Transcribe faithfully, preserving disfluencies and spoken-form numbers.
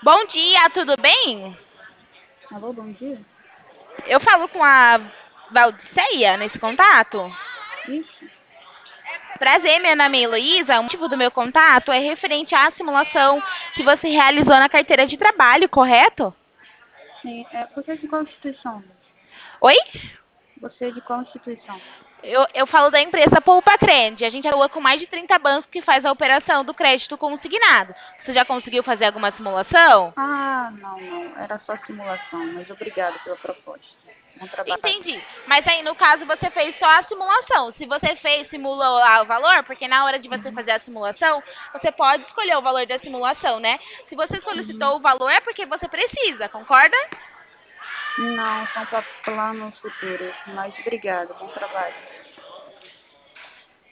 Bom dia, tudo bem? Alô, bom dia. Eu falo com a Valdiceia nesse contato. Isso, Prazer, meu nome é Heloísa. O motivo do meu contato é referente à simulação que você realizou na carteira de trabalho, correto? sim. É, você é de qual instituição? Oi? Você é de qual instituição? Eu, eu falo da empresa Poupa Crede. A gente atua com mais de trinta bancos que faz a operação do crédito consignado. Você já conseguiu fazer alguma simulação? Ah, não, não. Era só simulação, mas obrigado pela proposta. Bom trabalho. Entendi. Mas aí, no caso, você fez só a simulação. Se você fez, simulou lá o valor, porque na hora de você Uhum, fazer a simulação, você pode escolher o valor da simulação, né? Se você uhum. solicitou o valor, é porque você precisa, concorda? Não, são para planos futuros, mas obrigado. Bom trabalho.